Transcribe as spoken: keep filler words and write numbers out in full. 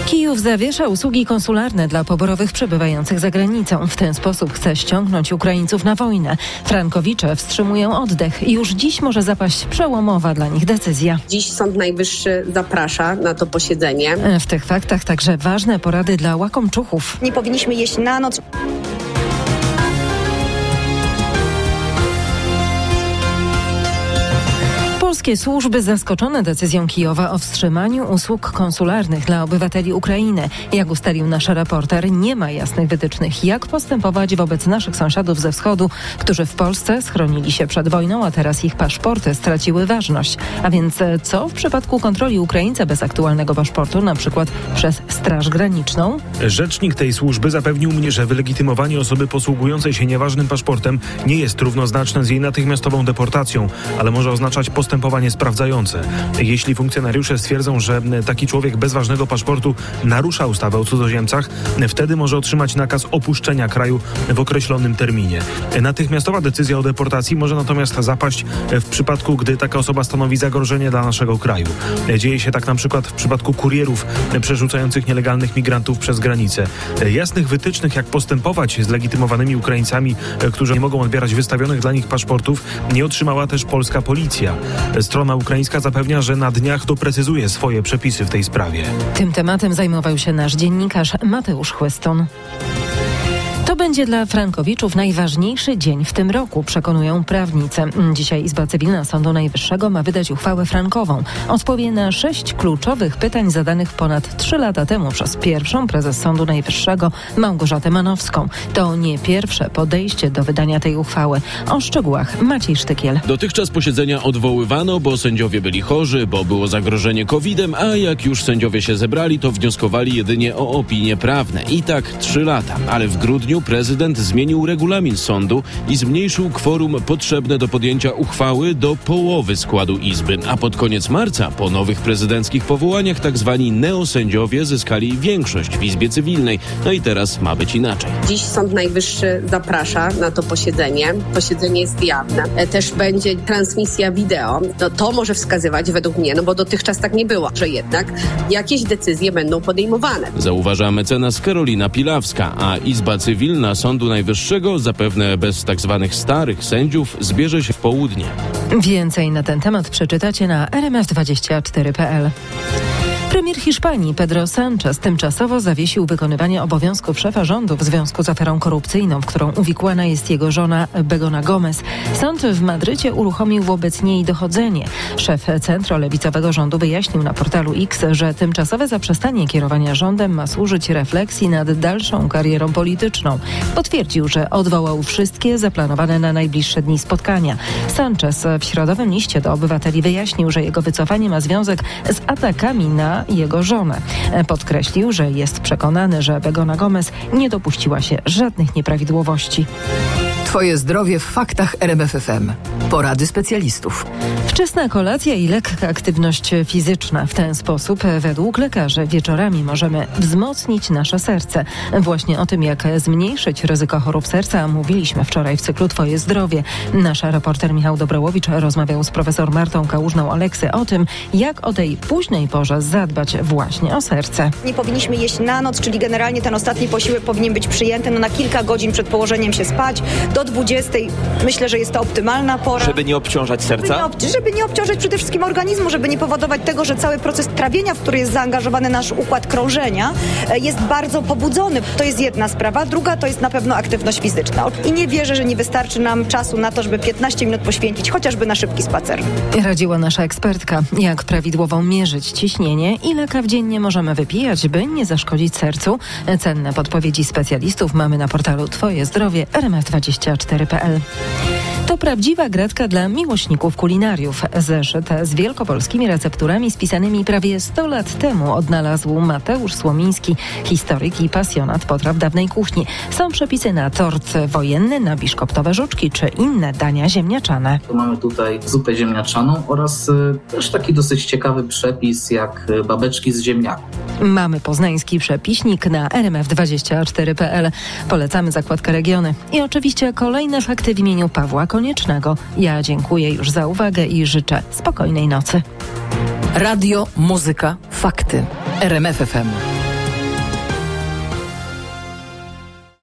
Kijów zawiesza usługi konsularne dla poborowych przebywających za granicą. W ten sposób chce ściągnąć Ukraińców na wojnę. Frankowicze wstrzymują oddech i już dziś może zapaść przełomowa dla nich decyzja. Dziś Sąd Najwyższy zaprasza na to posiedzenie. W tych faktach także ważne porady dla łakomczuchów. Nie powinniśmy jeść na noc. Polskie służby zaskoczone decyzją Kijowa o wstrzymaniu usług konsularnych dla obywateli Ukrainy. Jak ustalił nasz reporter, nie ma jasnych wytycznych, jak postępować wobec naszych sąsiadów ze wschodu, którzy w Polsce schronili się przed wojną, a teraz ich paszporty straciły ważność. A więc co w przypadku kontroli Ukraińca bez aktualnego paszportu, na przykład przez Straż Graniczną? Rzecznik tej służby zapewnił mnie, że wylegitymowanie osoby posługującej się nieważnym paszportem nie jest równoznaczne z jej natychmiastową deportacją, ale może oznaczać postępowanie sprawdzające. Jeśli funkcjonariusze stwierdzą, że taki człowiek bez ważnego paszportu narusza ustawę o cudzoziemcach, wtedy może otrzymać nakaz opuszczenia kraju w określonym terminie. Natychmiastowa decyzja o deportacji może natomiast zapaść w przypadku, gdy taka osoba stanowi zagrożenie dla naszego kraju. Dzieje się tak na przykład w przypadku kurierów przerzucających nielegalnych migrantów przez granicę. Jasnych wytycznych, jak postępować z legitymowanymi Ukraińcami, którzy nie mogą odbierać wystawionych dla nich paszportów, nie otrzymała też polska policja. Strona ukraińska zapewnia, że na dniach doprecyzuje swoje przepisy w tej sprawie. Tym tematem zajmował się nasz dziennikarz Mateusz Chłyston. To będzie dla frankowiczów najważniejszy dzień w tym roku, przekonują prawnicy. Dzisiaj Izba Cywilna Sądu Najwyższego ma wydać uchwałę frankową. Odpowie na sześć kluczowych pytań zadanych ponad trzy lata temu przez pierwszą prezes Sądu Najwyższego Małgorzatę Manowską. To nie pierwsze podejście do wydania tej uchwały. O szczegółach Maciej Sztykiel. Dotychczas posiedzenia odwoływano, bo sędziowie byli chorzy, bo było zagrożenie kowidem, a jak już sędziowie się zebrali, to wnioskowali jedynie o opinie prawne. I tak trzy lata, ale w grudniu prezydent zmienił regulamin sądu i zmniejszył kworum potrzebne do podjęcia uchwały do połowy składu Izby. A pod koniec marca, po nowych prezydenckich powołaniach, tak zwani neosędziowie zyskali większość w Izbie Cywilnej. No i teraz ma być inaczej. Dziś Sąd Najwyższy zaprasza na to posiedzenie. Posiedzenie jest jawne. Też będzie transmisja wideo. No to może wskazywać według mnie, no bo dotychczas tak nie było, że jednak jakieś decyzje będą podejmowane. Zauważa mecenas Karolina Pilawska, a Izba Cywilna na Sądu Najwyższego, zapewne bez tak zwanych starych sędziów, zbierze się w południe. Więcej na ten temat przeczytacie na er em ef dwadzieścia cztery kropka pe el. Premier Hiszpanii Pedro Sánchez tymczasowo zawiesił wykonywanie obowiązków szefa rządu w związku z aferą korupcyjną, w którą uwikłana jest jego żona Begona Gomez. Sąd w Madrycie uruchomił wobec niej dochodzenie. Szef centrolewicowego rządu wyjaśnił na portalu X, że tymczasowe zaprzestanie kierowania rządem ma służyć refleksji nad dalszą karierą polityczną. Potwierdził, że odwołał wszystkie zaplanowane na najbliższe dni spotkania. Sánchez w środowym liście do obywateli wyjaśnił, że jego wycofanie ma związek z atakami na jego żonę. Podkreślił, że jest przekonany, że Begona Gomez nie dopuściła się żadnych nieprawidłowości. Twoje zdrowie w faktach R M F F M. Porady specjalistów. Wczesna kolacja i lekka aktywność fizyczna. W ten sposób, według lekarzy, wieczorami możemy wzmocnić nasze serce. Właśnie o tym, jak zmniejszyć ryzyko chorób serca, mówiliśmy wczoraj w cyklu Twoje zdrowie. Nasz reporter Michał Dobrołowicz rozmawiał z profesor Martą Kałużną-Oleksy o tym, jak o tej późnej porze zadbać właśnie o serce. Nie powinniśmy jeść na noc, czyli generalnie ten ostatni posiłek powinien być przyjęty no, na kilka godzin przed położeniem się spać. Do dwudziestej myślę, że jest to optymalna pora. Żeby nie obciążać serca? Żeby nie, ob- żeby nie obciążać przede wszystkim organizmu, żeby nie powodować tego, że cały proces trawienia, w który jest zaangażowany nasz układ krążenia, jest bardzo pobudzony. To jest jedna sprawa. Druga to jest na pewno aktywność fizyczna. I nie wierzę, że nie wystarczy nam czasu na to, żeby piętnaście minut poświęcić chociażby na szybki spacer. Radziła nasza ekspertka, jak prawidłowo mierzyć ciśnienie, ile kaw dziennie możemy wypijać, by nie zaszkodzić sercu. Cenne podpowiedzi specjalistów mamy na portalu Twoje zdrowie er em ef dwadzieścia cztery kropka pe el. To prawdziwa gratka dla miłośników kulinariów. Zeszyt z wielkopolskimi recepturami spisanymi prawie sto lat temu odnalazł Mateusz Słomiński, historyk i pasjonat potraw dawnej kuchni. Są przepisy na tort wojenny, na biszkoptowe żuczki czy inne dania ziemniaczane. Mamy tutaj zupę ziemniaczaną oraz y, też taki dosyć ciekawy przepis jak y, babeczki z ziemniaków. Mamy poznański przepiśnik na er em ef dwadzieścia cztery kropka pe el. Polecamy zakładkę Regiony. I oczywiście kolejne fakty w imieniu Pawła Koniecznego. Ja dziękuję już za uwagę i życzę spokojnej nocy. Radio, muzyka, fakty. R M F F M.